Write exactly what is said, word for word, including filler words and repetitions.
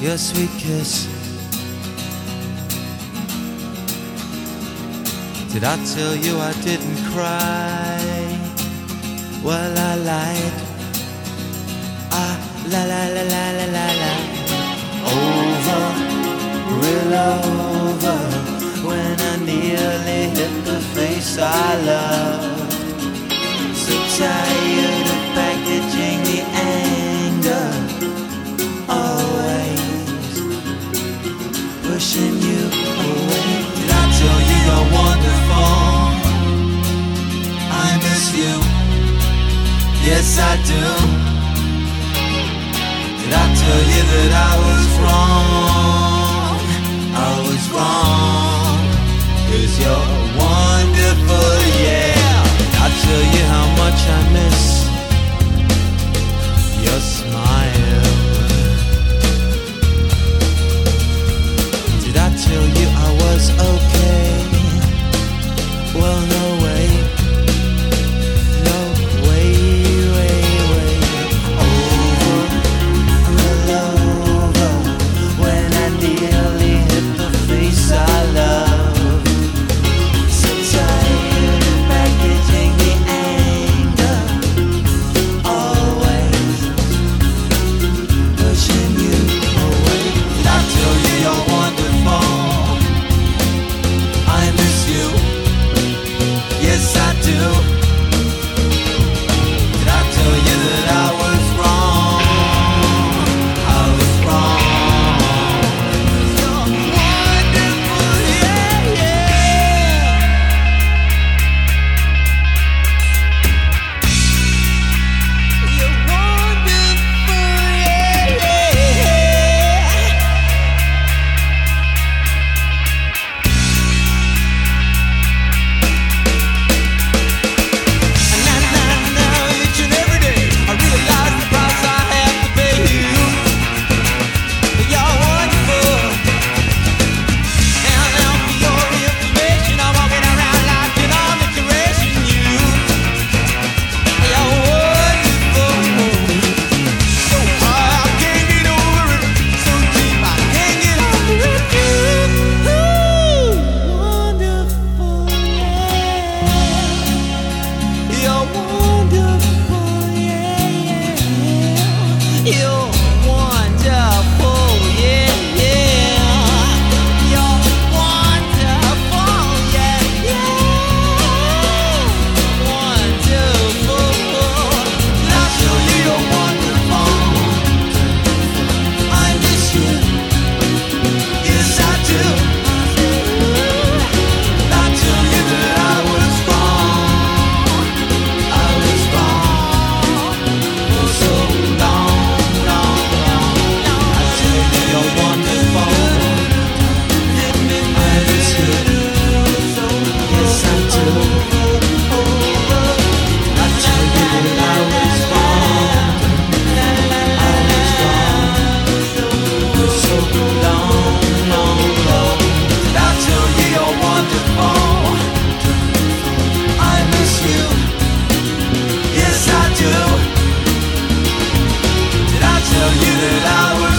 your sweet kiss. Did I tell you I didn't cry? Well, I lied. Ah, la la la la la la la. Over, real over, when I nearly hit the face I loved. So tired of packaging the anger, always pushing you away. Did I tell you you're wonderful? I miss you. Yes, I do. Did I tell you that I was wrong? I was wrong, 'cause you're wonderful, yeah. Did I tell you how much I miss your smile? Did I tell you I was okay? Well, no way. No way, way, way. Over, real over, when I nearly hit the face I love. So tired of packaging the anger, always pushing you away. Did I tell you you're wonderful? I miss you. Yes, I do. Did I tell you that I was wrong? I was wrong. You're wonderful, yeah, yeah. You're wonderful, yeah, yeah. Now, now, now, each and every day, I realize the price I have to pay you. You're wonderful. And now for your information, I'm walking around like an army caressing you. You're wonderful. So high, I can't get over it. So deep, I can't get over it. Ooh, wonderful, yeah. You're wonderful, yeah, yeah. You're wonderful, yeah, yeah. You're wonderful, yeah, yeah. Wonderful. Did I tell you you're wonderful? I miss you. Yes, I do. Did I tell you that I was wrong? I was wrong for so long, long, long. I tell you you're wonderful. I miss you. Yes, I do. I tell you that I was wrong. I was wrong for so long, long, long. Did I tell you you're wonderful? I miss you. Yes, I do. Did I tell you that I was